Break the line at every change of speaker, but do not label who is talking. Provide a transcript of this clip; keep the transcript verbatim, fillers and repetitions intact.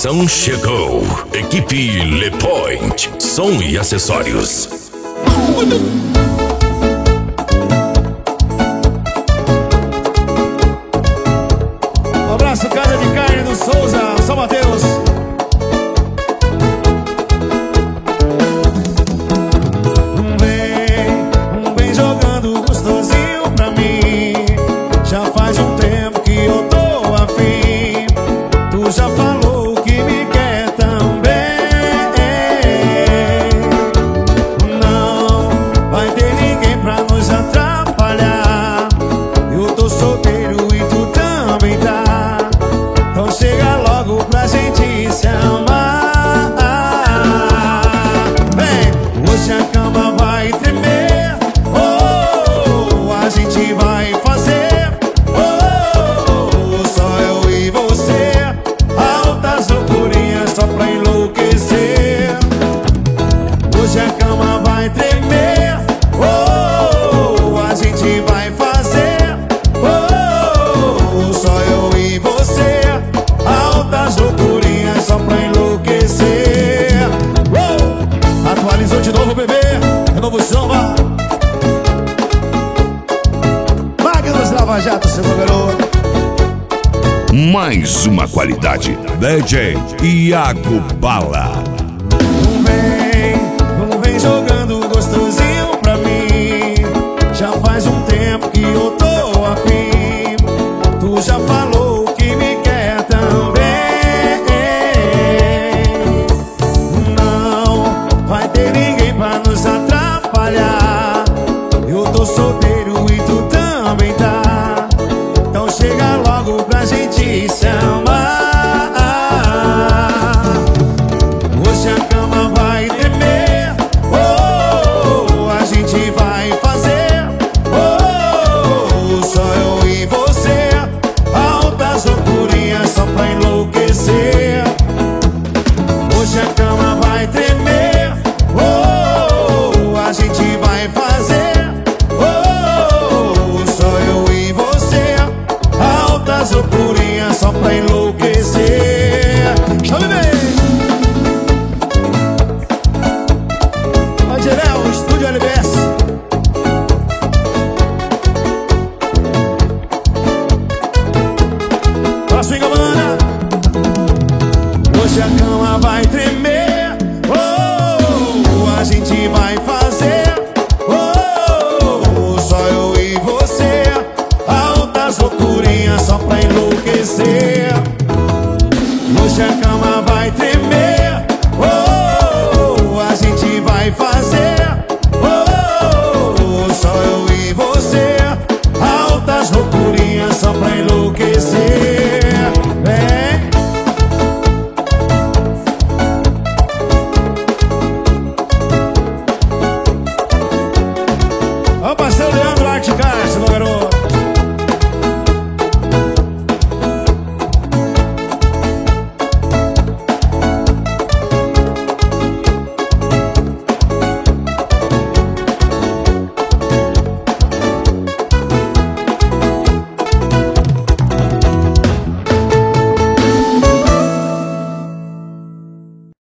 informação chegou. Equipe Le Point, som e acessórios.
Um abraço, Casa de Carne do Souza, São Mateus. Vem, vem jogando gostosinho pra mim. Já faz um tempo que eu tô afim. Tu já falou que me quer também. Não vai ter ninguém pra nos atrapalhar. Eu tô solteiro e tu também tá. Então chega logo pra gente se amar. Vem, hoje a cama vai tremer. Oh, a gente vai fazer. Oh, só eu e você. Altas loucurinhas só pra enlouquecer. Hoje a cama vai tremer. Oh, a gente vai fazer. Oh, só eu e você. Altas loucurinhas só pra enlouquecer. Oh, atualizou de novo, bebê. É novo samba. Magnus Lava Jato, seu garoto.
Mais uma qualidade. D J Iago Bala.
Vem, vem jogando gostosinho pra mim. Já faz um tempo que eu tô afim. Tu já falou que me quer também. Não vai ter ninguém pra nos atrapalhar. Eu tô solteiro e tu também tá. Então chega logo pra gente se amar. Hoje a cama vai tremer. Oh, a gente vai fazer. Oh, só eu e você. Altas loucurinhas só pra enlouquecer. Hoje a cama vai tremer. Oh, a gente vai fazer. Oh, só eu e você. Altas loucurinhas só pra enlouquecer.